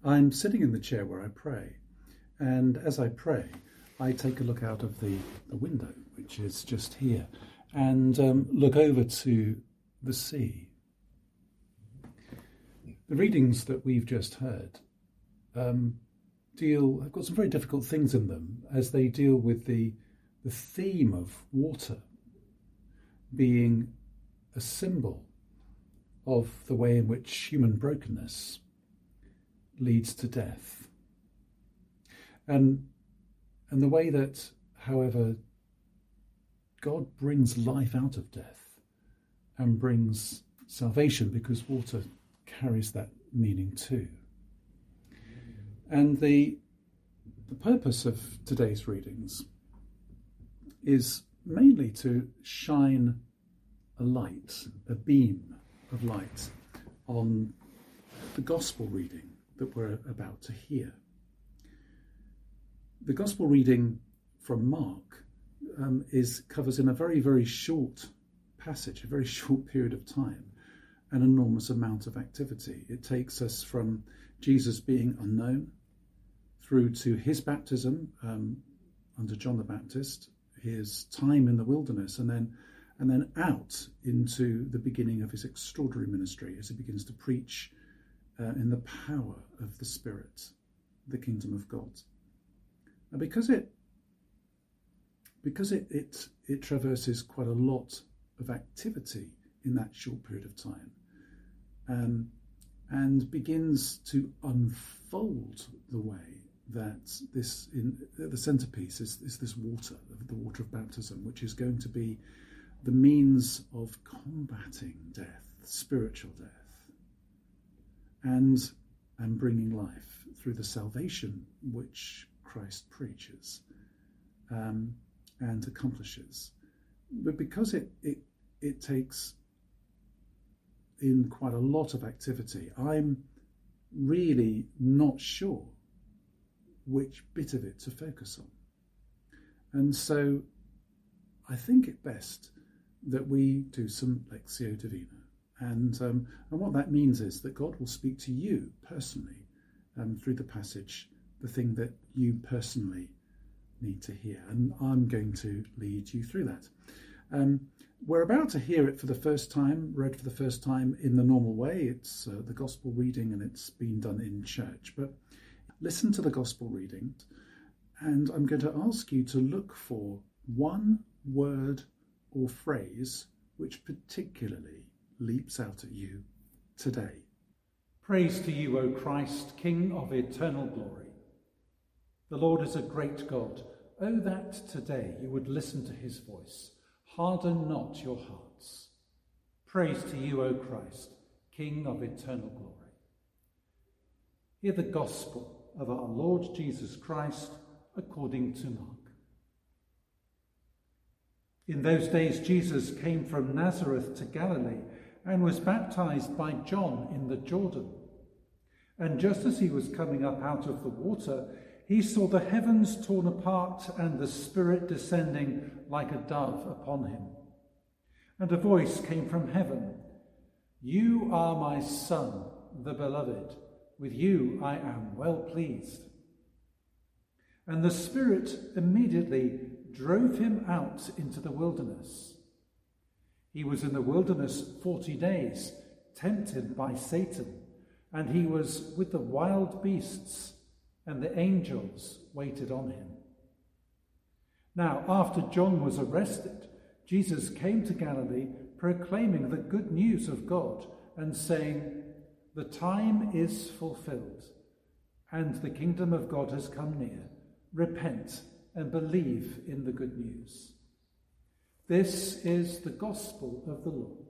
I'm sitting in the chair where I pray, and as I pray, I take a look out of the window, which is just here, and look over to the sea. The readings that we've just heard have got some very difficult things in them as they deal with the theme of water being a symbol of the way in which human brokenness leads to death. And the way that, however, God brings life out of death and brings salvation, because water carries that meaning too. And the purpose of today's readings is mainly to shine a light, a beam of light on the gospel reading that we're about to hear. The gospel reading from Mark covers in a very, very short passage, a very short period of time, an enormous amount of activity. It takes us from Jesus being unknown through to his baptism under John the Baptist, his time in the wilderness, and then out into the beginning of his extraordinary ministry as he begins to preach in the power of the Spirit, the kingdom of God. And because it traverses quite a lot of activity in that short period of time, and begins to unfold the way that the centerpiece is this water, the water of baptism, which is going to be the means of combating death, spiritual death, and bringing life through the salvation which Christ preaches and accomplishes. But because it takes in quite a lot of activity, I'm really not sure which bit of it to focus on. And so I think it best that we do some Lectio Divina. And what that means is that God will speak to you personally through the passage, the thing that you personally need to hear. And I'm going to lead you through that. We're about to hear it for the first time, read for the first time in the normal way. It's the gospel reading, and it's been done in church. But listen to the gospel reading, and I'm going to ask you to look for one word or phrase which particularly leaps out at you today. Praise to you, O Christ, King of eternal glory. The Lord is a great God. Oh, that today you would listen to his voice. Harden not your hearts. Praise to you, O Christ, King of eternal glory. Hear the gospel of our Lord Jesus Christ according to Mark. In those days Jesus came from Nazareth to Galilee and was baptized by John in the Jordan. And just as he was coming up out of the water, he saw the heavens torn apart and the Spirit descending like a dove upon him. And a voice came from heaven, "You are my Son, the beloved. With you I am well pleased." And the Spirit immediately drove him out into the wilderness. He was in the wilderness 40 days, tempted by Satan, and he was with the wild beasts, and the angels waited on him. Now, after John was arrested, Jesus came to Galilee, proclaiming the good news of God and saying, "The time is fulfilled, and the kingdom of God has come near. Repent and believe in the good news." This is the gospel of the Lord.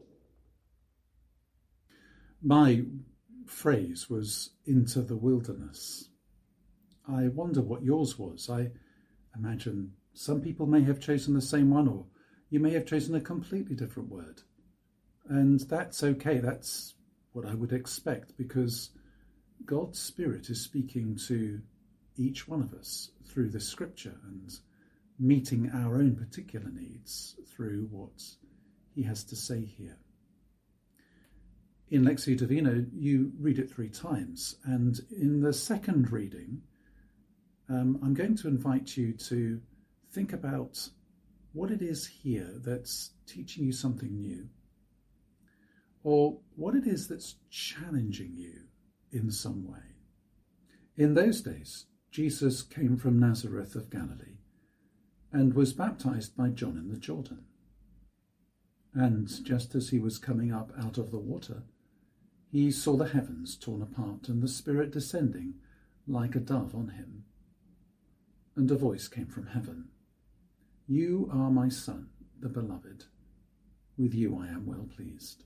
My phrase was "into the wilderness." I wonder what yours was. I imagine some people may have chosen the same one, or you may have chosen a completely different word. And that's okay. That's what I would expect, because God's Spirit is speaking to each one of us through this scripture and meeting our own particular needs through what he has to say here. in Lectio Divina, you read it 3 times. And in the second reading, I'm going to invite you to think about what it is here that's teaching you something new, or what it is that's challenging you in some way. In those days, Jesus came from Nazareth of Galilee and was baptized by John in the Jordan. And just as he was coming up out of the water, he saw the heavens torn apart and the Spirit descending like a dove on him. And a voice came from heaven, "You are my Son, the Beloved. With you I am well pleased."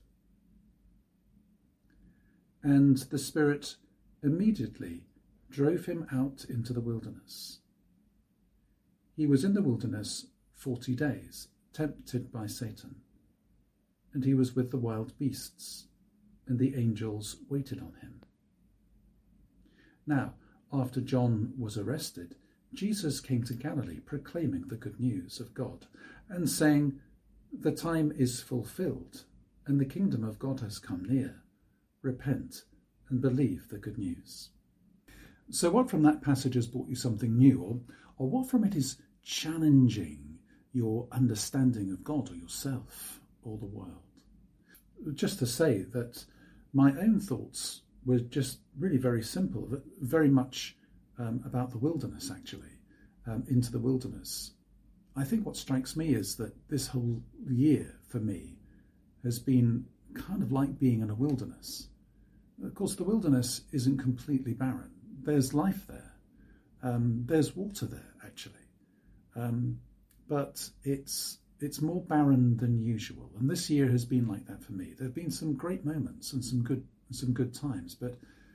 And the Spirit immediately drove him out into the wilderness. He was in the wilderness 40 days, tempted by Satan, and he was with the wild beasts, and the angels waited on him. Now, after John was arrested, Jesus came to Galilee proclaiming the good news of God and saying, "The time is fulfilled, and the kingdom of God has come near. Repent and believe the good news." So what from that passage has brought you something new, or what from it is challenging your understanding of God or yourself or the world? Just to say that my own thoughts were just really very simple, very much about the wilderness, actually, into the wilderness. I think what strikes me is that this whole year for me has been kind of like being in a wilderness. Of course, the wilderness isn't completely barren. There's life there. There's water there, actually. But it's more barren than usual. And this year has been like that for me. There have been some great moments and some good times, but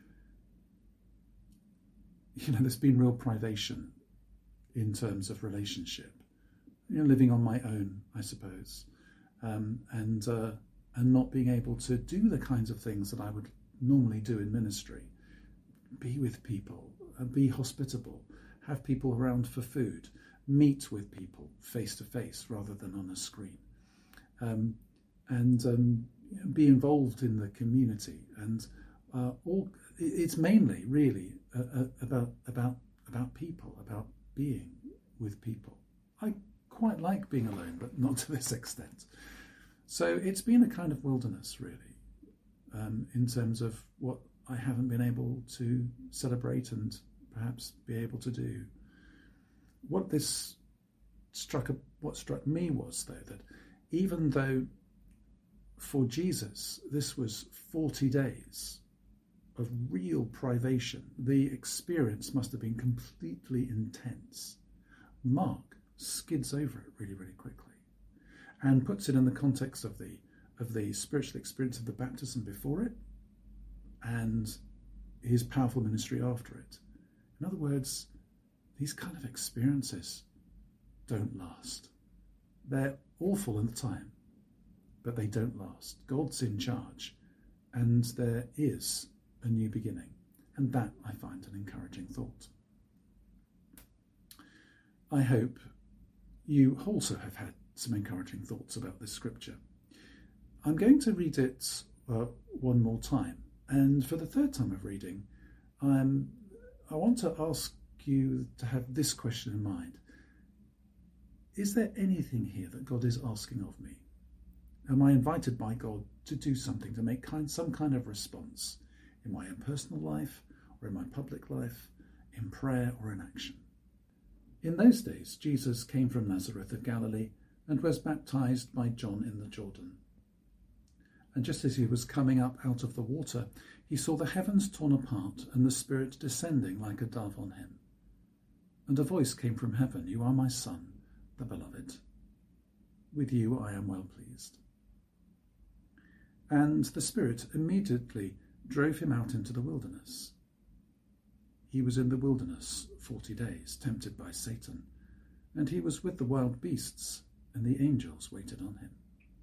there's been real privation in terms of relationship. Living on my own, I suppose, and not being able to do the kinds of things that I would normally do in ministry. Be with people, be hospitable, have people around for food, meet with people face to face rather than on a screen, and be involved in the community. And it's mainly really about people, about being with people. I quite like being alone, but not to this extent. So it's been a kind of wilderness, really, in terms of what I haven't been able to celebrate and perhaps be able to do. What struck me was, though, that even though for Jesus this was 40 days of real privation, the experience must have been completely intense. Mark skids over it really, really quickly and puts it in the context of the spiritual experience of the baptism before it and his powerful ministry after it. In other words, these kind of experiences don't last. They're awful in the time, but they don't last. God's in charge, and there is a new beginning, and that I find an encouraging thought. I hope you also have had some encouraging thoughts about this scripture. I'm going to read it one more time, and for the third time of reading, I want to ask you to have this question in mind. Is there anything here that God is asking of me? Am I invited by God to do something, to make some kind of response in my own personal life or in my public life, in prayer or in action? In those days, Jesus came from Nazareth of Galilee and was baptized by John in the Jordan. And just as he was coming up out of the water, he saw the heavens torn apart and the Spirit descending like a dove on him. And a voice came from heaven, "You are my Son, the Beloved. With you I am well pleased." And the Spirit immediately drove him out into the wilderness. He was in the wilderness 40 days, tempted by Satan, and he was with the wild beasts, and the angels waited on him.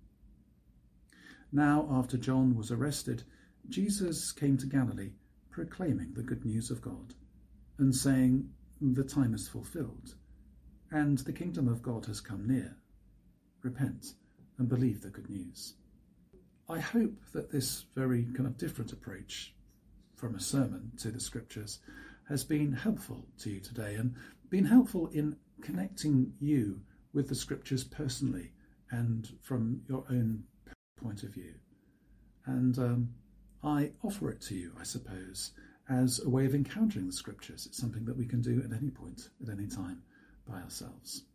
Now, after John was arrested, Jesus came to Galilee, proclaiming the good news of God, and saying, "The time is fulfilled, and the kingdom of God has come near. Repent and believe the good news." I hope that this very kind of different approach from a sermon to the scriptures has been helpful to you today and been helpful in connecting you with the scriptures personally and from your own point of view. And I offer it to you, I suppose, as a way of encountering the scriptures. It's something that we can do at any point, at any time, by ourselves.